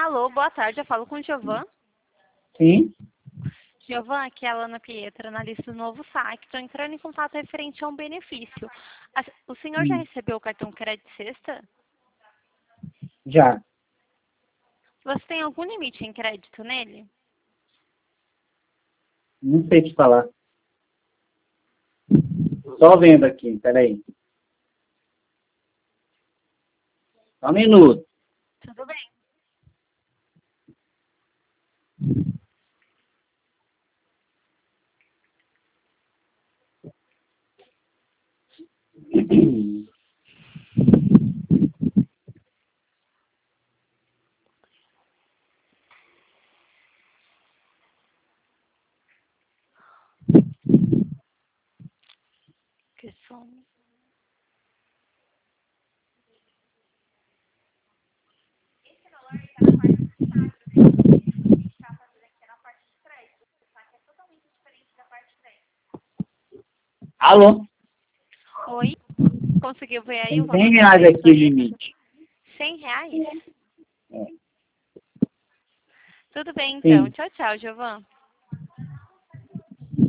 Alô, boa tarde, eu falo com o Giovan. Sim. Giovan, aqui é a Ana Pietra, analista do Novo Saque. Estou entrando em contato referente a um benefício. O senhor já recebeu o cartão Crédito Sexta? Já. Você tem algum limite em crédito nele? Não sei te falar. Só vendo aqui, peraí. Só um minuto. Tudo bem. Que som. Alô? Oi? Conseguiu ver aí o Tem valor 100 do reais crédito aqui o aí? limite. R$ 100? É. Tudo bem, então. Sim. Tchau, tchau, Giovan.